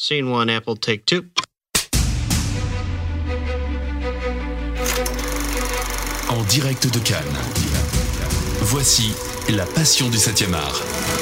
Scene 1, Apple, take 2. En direct de Cannes, voici La Passion du 7e art.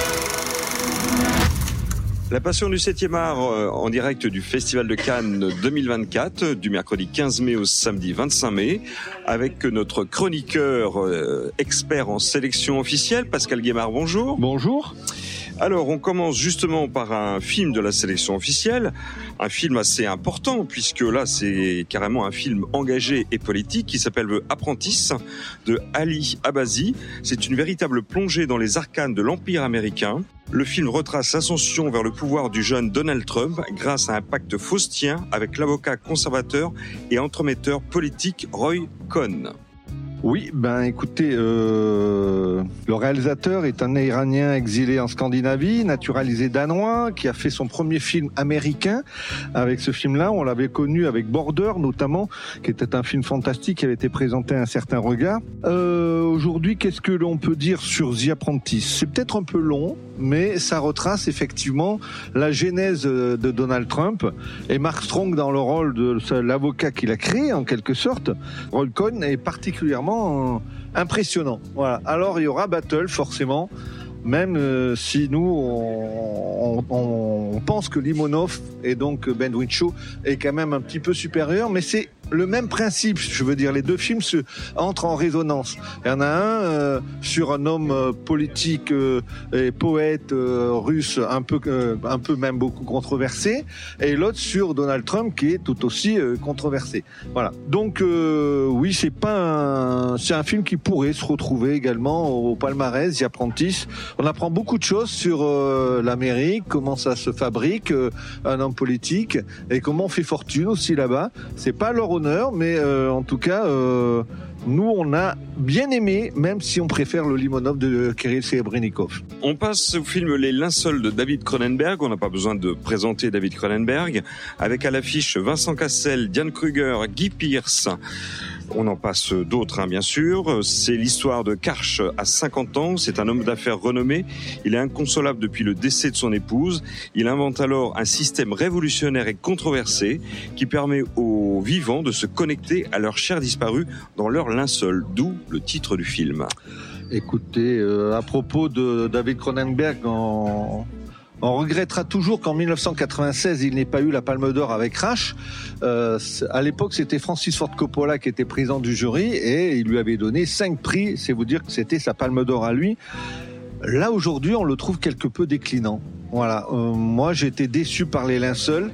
La Passion du 7e art en direct du Festival de Cannes 2024, du mercredi 15 mai au samedi 25 mai, avec notre chroniqueur expert en sélection officielle, Pascal Guémard, bonjour. Bonjour. Alors, on commence justement par un film de la sélection officielle, un film assez important, puisque là, c'est carrément un film engagé et politique qui s'appelle The Apprentice de Ali Abazi. C'est une véritable plongée dans les arcanes de l'Empire américain. Le film retrace l'ascension vers le pouvoir du jeune Donald Trump grâce à un pacte faustien avec l'avocat conservateur et entremetteur politique Roy Cohn. Oui, écoutez, le réalisateur est un Iranien exilé en Scandinavie, naturalisé danois, qui a fait son premier film américain. Avec ce film-là, on l'avait connu avec Border, notamment, qui était un film fantastique qui avait été présenté à un certain regard. Aujourd'hui, qu'est-ce que l'on peut dire sur The Apprentice ? C'est peut-être un peu long, mais ça retrace effectivement la genèse de Donald Trump et Mark Strong dans le rôle de l'avocat qu'il a créé, en quelque sorte. Roy Cohn est particulièrement impressionnant. Voilà. Alors il y aura battle forcément, même si nous on pense que Limonov et donc Ben Whishaw est quand même un petit peu supérieur, mais c'est le même principe, je veux dire, les deux films entrent en résonance. Il y en a un sur un homme politique et poète russe, un peu même beaucoup controversé, et l'autre sur Donald Trump qui est tout aussi controversé. Voilà. Donc oui, c'est un film qui pourrait se retrouver également au palmarès The Apprentice. On apprend beaucoup de choses sur l'Amérique, comment ça se fabrique, un homme politique, et comment on fait fortune aussi là-bas. C'est pas leur honneur, mais en tout cas, nous, on a bien aimé, même si on préfère le Limonov de Kirill Serebrennikov. On passe au film Les Linceuls de David Cronenberg. On n'a pas besoin de présenter David Cronenberg. Avec à l'affiche Vincent Cassel, Diane Kruger, Guy Pearce. On en passe d'autres, bien sûr. C'est l'histoire de Karch à 50 ans. C'est un homme d'affaires renommé. Il est inconsolable depuis le décès de son épouse. Il invente alors un système révolutionnaire et controversé qui permet aux vivants de se connecter à leurs chers disparus dans leur linceul. D'où le titre du film. Écoutez, à propos de David Cronenberg, on regrettera toujours qu'en 1996, il n'ait pas eu la Palme d'Or avec Crash. À l'époque, c'était Francis Ford Coppola qui était président du jury et il lui avait donné 5 prix. C'est vous dire que c'était sa Palme d'Or à lui. Là, aujourd'hui, on le trouve quelque peu déclinant. Voilà. Moi, j'ai été déçu par Les Linceuls.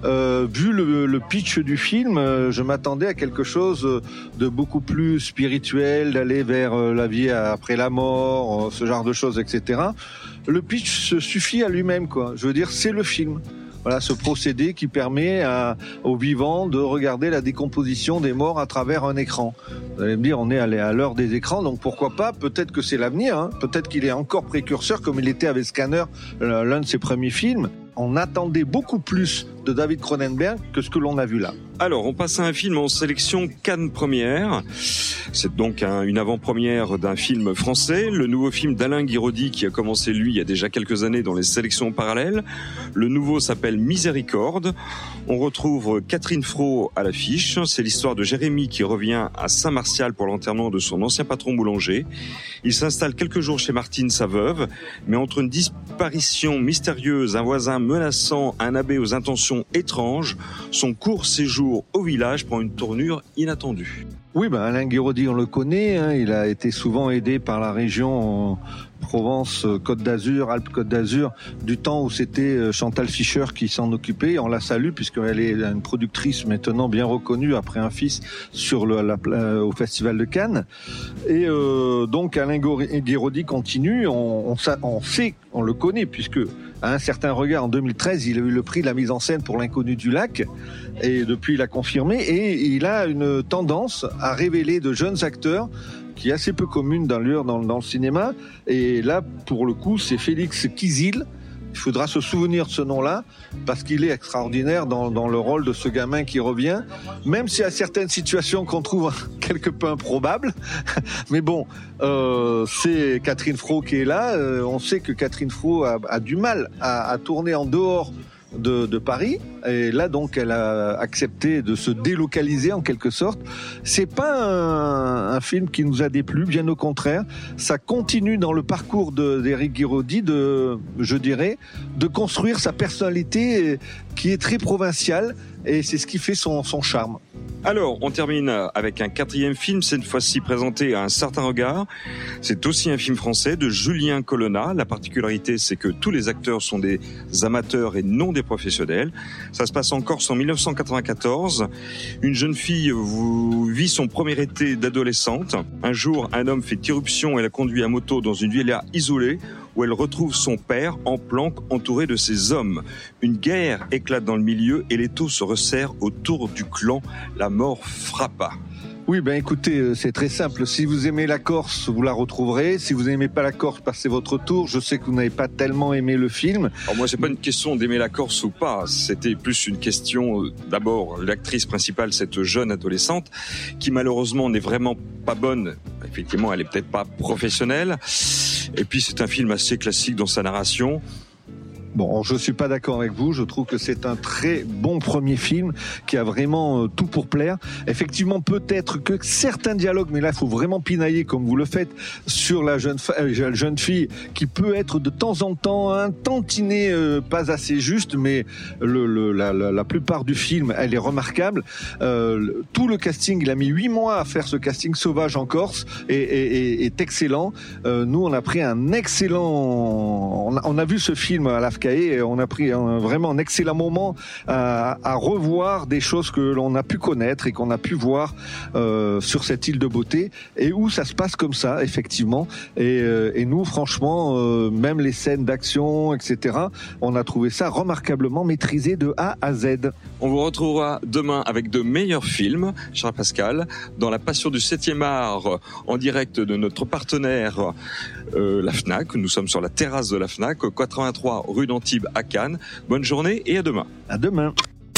Vu le pitch du film, je m'attendais à quelque chose de beaucoup plus spirituel, d'aller vers la vie après la mort, ce genre de choses, etc. Le pitch se suffit à lui-même, quoi. Je veux dire, c'est le film. Voilà, ce procédé qui permet aux vivants de regarder la décomposition des morts à travers un écran. Vous allez me dire, on est allé à l'heure des écrans, donc pourquoi pas ? Peut-être que c'est l'avenir, hein. Peut-être qu'il est encore précurseur, comme il était avec Scanner, l'un de ses premiers films. On attendait beaucoup plus de David Cronenberg que ce que l'on a vu là. Alors, on passe à un film en sélection Cannes Première. C'est donc une avant-première d'un film français, le nouveau film d'Alain Guiraudy qui a commencé, lui, il y a déjà quelques années dans les sélections parallèles. Le nouveau s'appelle Miséricorde. On retrouve Catherine Fro à l'affiche. C'est l'histoire de Jérémy qui revient à Saint-Martial pour l'enterrement de son ancien patron boulanger. Il s'installe quelques jours chez Martine, sa veuve, mais entre une disparition mystérieuse, un voisin menaçant, un abbé aux intentions étranges, son court séjour au village prend une tournure inattendue. Oui, Alain Guiraudy, on le connaît, hein, il a été souvent aidé par la région Provence, Côte d'Azur, Alpes-Côte d'Azur, du temps où c'était Chantal Fischer qui s'en occupait. On la salue puisqu'elle est une productrice maintenant bien reconnue après un fils sur au Festival de Cannes. Et donc Alain Guiraudy continue, on sait, on le connaît puisque à un certain regard en 2013, il a eu le prix de la mise en scène pour L'Inconnu du lac et depuis il a confirmé et il a une tendance à révéler de jeunes acteurs qui est assez peu commune dans le cinéma. Et là, pour le coup, c'est Félix Kizil. Il faudra se souvenir de ce nom-là, parce qu'il est extraordinaire dans le rôle de ce gamin qui revient, même s'il y a certaines situations qu'on trouve quelque peu improbables. Mais bon, c'est Catherine Fro qui est là. On sait que Catherine Fro a du mal à tourner en dehors de Paris. Et là, donc, elle a accepté de se délocaliser en quelque sorte. C'est pas un film qui nous a déplu, bien au contraire. Ça continue dans le parcours d'Éric Guiraudy je dirais, de construire sa personnalité qui est très provinciale. Et c'est ce qui fait son charme. Alors, on termine avec un 4e film, cette fois-ci présenté à un certain regard. C'est aussi un film français de Julien Colonna. La particularité, c'est que tous les acteurs sont des amateurs et non des professionnels. Ça se passe en Corse en 1994. Une jeune fille vit son premier été d'adolescente. Un jour, un homme fait irruption et la conduit à moto dans une villa isolée où elle retrouve son père en planque entouré de ses hommes. Une guerre éclate dans le milieu et l'étau se resserre autour du clan. La mort frappa. Oui, ben écoutez, c'est très simple. Si vous aimez la Corse, vous la retrouverez. Si vous n'aimez pas la Corse, passez votre tour. Je sais que vous n'avez pas tellement aimé le film. Alors moi, c'est pas une question d'aimer la Corse ou pas. C'était plus une question, d'abord, l'actrice principale, cette jeune adolescente, qui malheureusement n'est vraiment pas bonne. Effectivement, elle est peut-être pas professionnelle. Et puis, c'est un film assez classique dans sa narration. Bon, je suis pas d'accord avec vous. Je trouve que c'est un très bon premier film qui a vraiment tout pour plaire. Effectivement, peut-être que certains dialogues, mais là, il faut vraiment pinailler comme vous le faites sur la jeune fille qui peut être de temps en temps un tantinet pas assez juste, mais la plupart du film, elle est remarquable. Tout le casting, il a mis 8 mois à faire ce casting sauvage en Corse et est excellent. Nous, on a pris un excellent. On a vu ce film à l'AFCAE et on a pris vraiment un excellent moment à revoir des choses que l'on a pu connaître et qu'on a pu voir sur cette île de beauté et où ça se passe comme ça, effectivement. Et nous, franchement, même les scènes d'action, etc., on a trouvé ça remarquablement maîtrisé de A à Z. On vous retrouvera demain avec de meilleurs films, cher Pascal, dans La Passion du 7e art, en direct de notre partenaire la FNAC. Nous sommes sur la terrasse de la FNAC, 83 rue d'Antibes à Cannes. Bonne journée et à demain. À demain.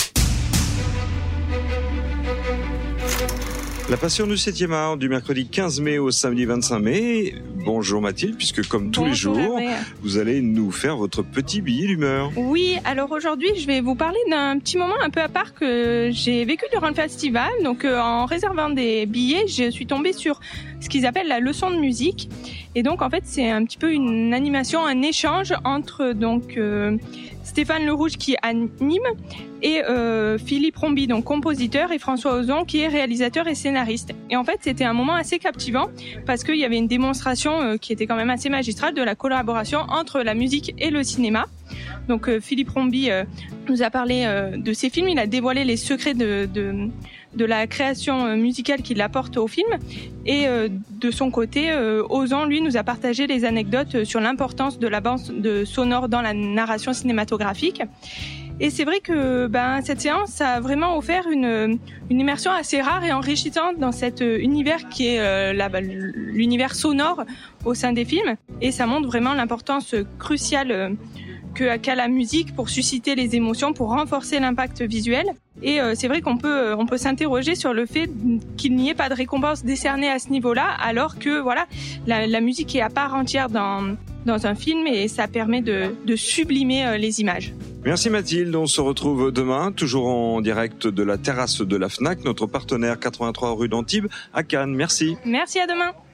La Passion du 7e art, du mercredi 15 mai au samedi 25 mai. Bonjour Mathilde, puisque comme tous les jours, vous allez nous faire votre petit billet d'humeur. Oui, alors aujourd'hui, je vais vous parler d'un petit moment un peu à part que j'ai vécu durant le festival. Donc en réservant des billets, je suis tombée sur ce qu'ils appellent la leçon de musique. Et donc en fait, c'est un petit peu une animation, un échange entre donc Stéphane Le Rouge qui anime et Philippe Rombi, donc compositeur, et François Ozon qui est réalisateur et scénariste. Et en fait, c'était un moment assez captivant parce qu'il y avait une démonstration qui était quand même assez magistrale de la collaboration entre la musique et le cinéma. Donc Philippe Rombi nous a parlé de ses films, il a dévoilé les secrets de la création musicale qu'il apporte au film. Et de son côté, Ozon, lui, nous a partagé les anecdotes sur l'importance de la bande sonore dans la narration cinématographique. Et c'est vrai que cette séance a vraiment offert une immersion assez rare et enrichissante dans cet univers qui est l'univers sonore au sein des films. Et ça montre vraiment l'importance cruciale qu'a la musique pour susciter les émotions, pour renforcer l'impact visuel. Et c'est vrai qu'on peut s'interroger sur le fait qu'il n'y ait pas de récompense décernée à ce niveau-là, alors que voilà, la musique est à part entière dans un film et ça permet de sublimer les images. Merci Mathilde, on se retrouve demain, toujours en direct de la terrasse de la FNAC, notre partenaire 83 rue d'Antibes à Cannes. Merci. Merci, à demain.